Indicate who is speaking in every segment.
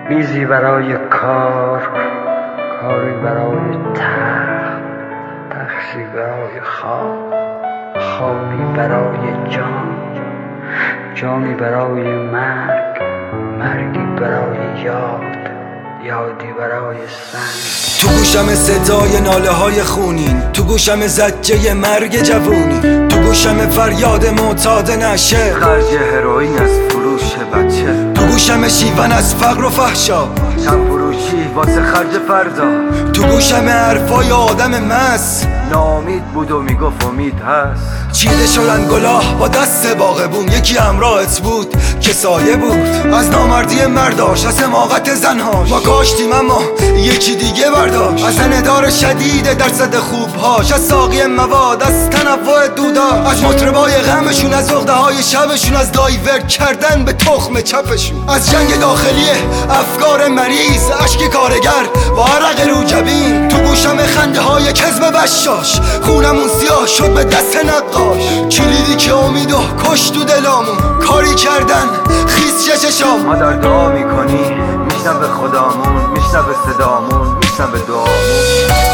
Speaker 1: میزی برای کار، کاری برای تخت، تختی برای خواب، خوابی برای جان، جانی برای مرگ، مرگی برای یاد، یادی برای سنگ.
Speaker 2: تو گوشم صدای ناله های خونین، تو گوشم زجه مرگ جوونی، تو گوشم فریاد معتاد نشه،
Speaker 3: خرج هروئین از فروش بچه،
Speaker 2: تو گوشم شیون از فقر و فحشا،
Speaker 3: چند فروشی واسه خرج فردا،
Speaker 2: تو گوشم حرفای آدم مس
Speaker 3: ناامید بود و میگفت امید هست.
Speaker 2: چیده شدن گلاه با دست باغبون، یکی همراهت بود که سایه بود از نامردی مرداش، از حماقت زنهاش ما کاشتیم اما یکی دیگه برداشت، از ندار شدید درصد خوبهاش، از ساقی مواد، از تنوع دودا، از مطربای غمشون، از عقده های شبشون، از دایورت کردن به تخم چپشون، از جنگ داخلی افکار مریض، اشک کارگر با عرق رو جبین، تو گوشم خنده های کذب بشاش، خونمون سیاه شد به دست نقاش، کلیدی که امیدو کشت تو دلامون، کاری کردن خیس چششام.
Speaker 3: ما در دعا میکنی میشنم به خدامون، میشنم به صدامون، میشنم به دعامون.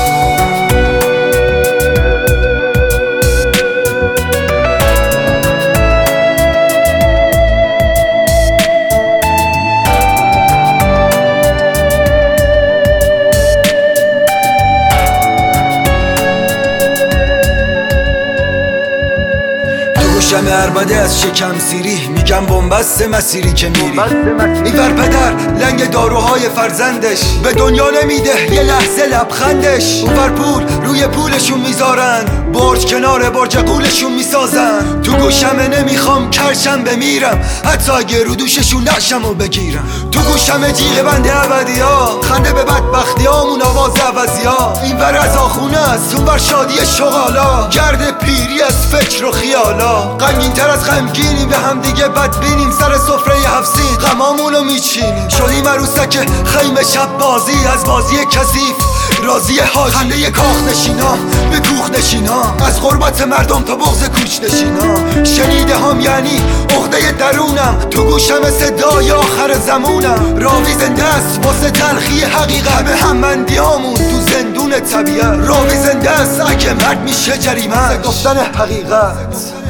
Speaker 2: گوشم عربده از شکم سیری، میگم بنبست مسیری که میری، اینور پدر لنگ داروهای فرزندش به دنیا نمیده یه لحظه لبخندش، اونور پول روی پولشون میذارن، برج کنار برج قولشون میسازن، تو گوشم نمیخوام کرشم بمیرم، حتی اگه رو دوششون نشم و بگیرم، تو گوشم جیغ بنده ابدی ها، خنده به بدبختی هامون، آواز عوضی ها، اینور از آخونه است اونور شادی شغالا، گرد پیری از فکر و خیالا، غمگین تر از غمگینیم به هم دیگه بدبینیم، سر سفره هفسین غمامونو میچینیم، شدیم عروسک خیمه شب بازی، از بازی کثیف راضی حاجی، خنده کاخ نشینا به کوخ نشینا، از غربت مردم تا بغض کوچ نشینا، شنیده هم یعنی عقده درونم، تو گوشم صدای آخر زمونم، راوی زنده است واسه تلخی حقیقت، به هممندیامون تو زندون طبیعت، راوی زنده است اگه مرد میشه جریمه گفتن حقیقت.